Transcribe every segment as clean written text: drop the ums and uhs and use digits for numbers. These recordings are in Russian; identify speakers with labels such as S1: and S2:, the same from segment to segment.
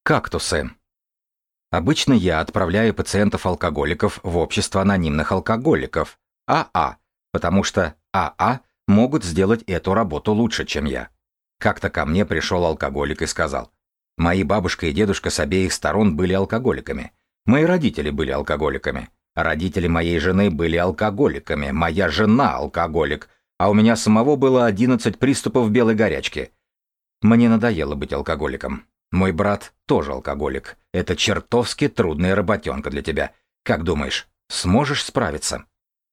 S1: Кактусы. Обычно я отправляю пациентов-алкоголиков в общество анонимных алкоголиков, АА, потому что АА могут сделать эту работу лучше, чем я. Как-то ко мне пришел алкоголик и сказал: «Мои бабушка и дедушка с обеих сторон были алкоголиками. Мои родители были алкоголиками. Родители моей жены были алкоголиками. Моя жена алкоголик. А у меня самого было 11 приступов белой горячки. Мне надоело быть алкоголиком. Мой брат тоже алкоголик. Это чертовски трудная работенка для тебя. Как думаешь, сможешь справиться?»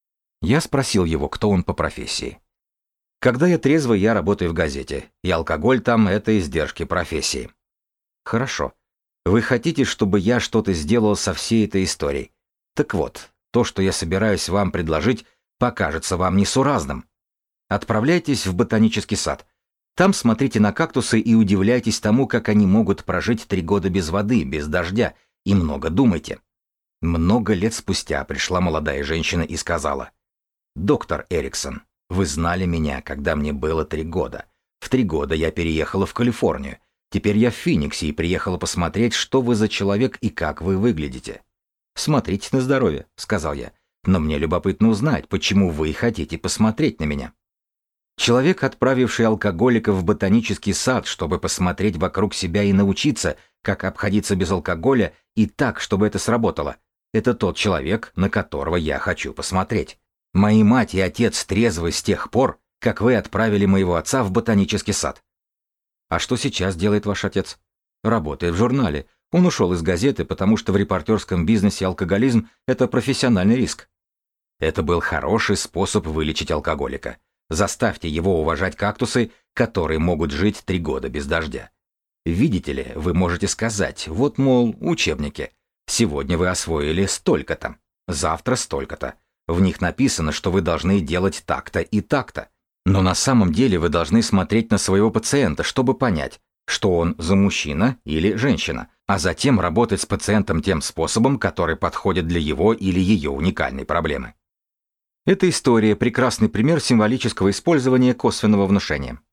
S1: Я спросил его, кто он по профессии. «Когда я трезвый, я работаю в газете, и алкоголь там — это издержки профессии». «Хорошо. Вы хотите, чтобы я что-то сделал со всей этой историей? Так вот, то, что я собираюсь вам предложить, покажется вам несуразным. Отправляйтесь в ботанический сад. Там смотрите на кактусы и удивляйтесь тому, как они могут прожить 3 года без воды, без дождя, и много думайте». Много лет спустя пришла молодая женщина и сказала: «Доктор Эриксон, вы знали меня, когда мне было 3 года. В 3 года я переехала в Калифорнию. Теперь я в Фениксе и приехала посмотреть, что вы за человек и как вы выглядите». «Смотрите на здоровье», — сказал я, «но мне любопытно узнать, почему вы хотите посмотреть на меня». Человек, отправивший алкоголика в ботанический сад, чтобы посмотреть вокруг себя и научиться, как обходиться без алкоголя, и так, чтобы это сработало, это тот человек, на которого я хочу посмотреть. Мои мать и отец трезвы с тех пор, как вы отправили моего отца в ботанический сад. А что сейчас делает ваш отец? Работает в журнале. Он ушел из газеты, потому что в репортерском бизнесе алкоголизм – это профессиональный риск. Это был хороший способ вылечить алкоголика. Заставьте его уважать кактусы, которые могут жить 3 года без дождя. Видите ли, вы можете сказать: вот, мол, учебники. Сегодня вы освоили столько-то, завтра столько-то. В них написано, что вы должны делать так-то и так-то. Но на самом деле вы должны смотреть на своего пациента, чтобы понять, что он за мужчина или женщина, а затем работать с пациентом тем способом, который подходит для его или ее уникальной проблемы. Эта история – прекрасный пример символического использования косвенного внушения.